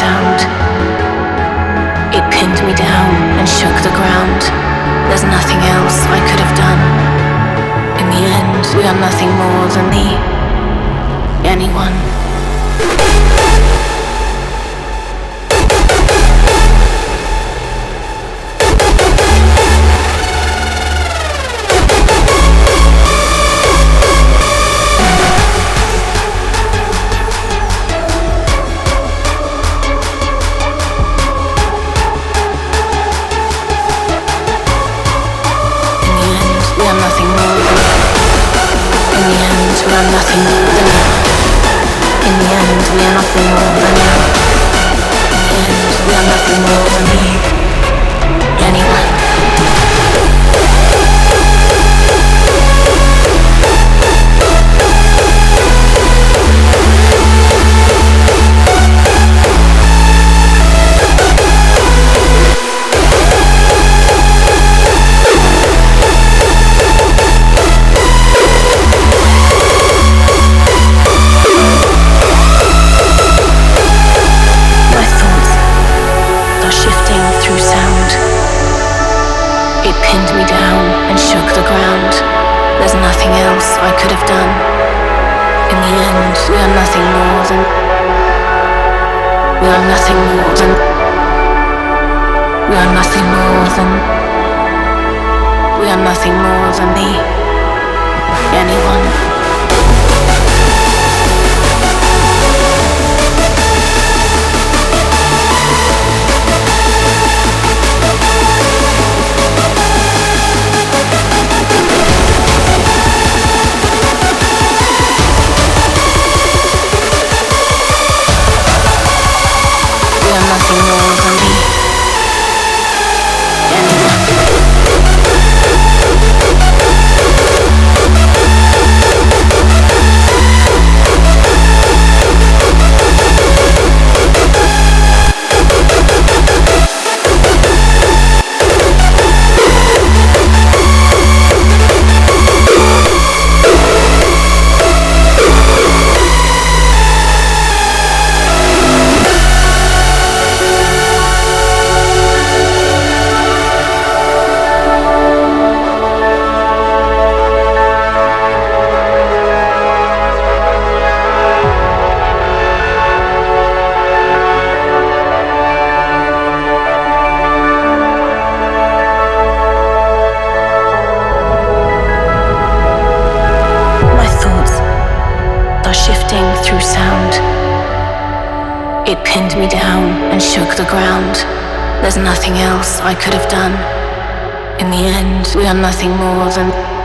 sound. It pinned me down and shook the ground. There's nothing else I could have done. In the end, we are nothing more than anyone. Nothing more than in the end, we are nothing more than in the end, we are nothing more than anyone. Pinned me down and shook the ground. There's nothing else I could have done. In the end, we are nothing more than we are nothing more than we are nothing more than we are nothing more than anyone. Nothing more than through sound. It pinned me down and shook the ground. There's nothing else I could have done. In the end, we are nothing more than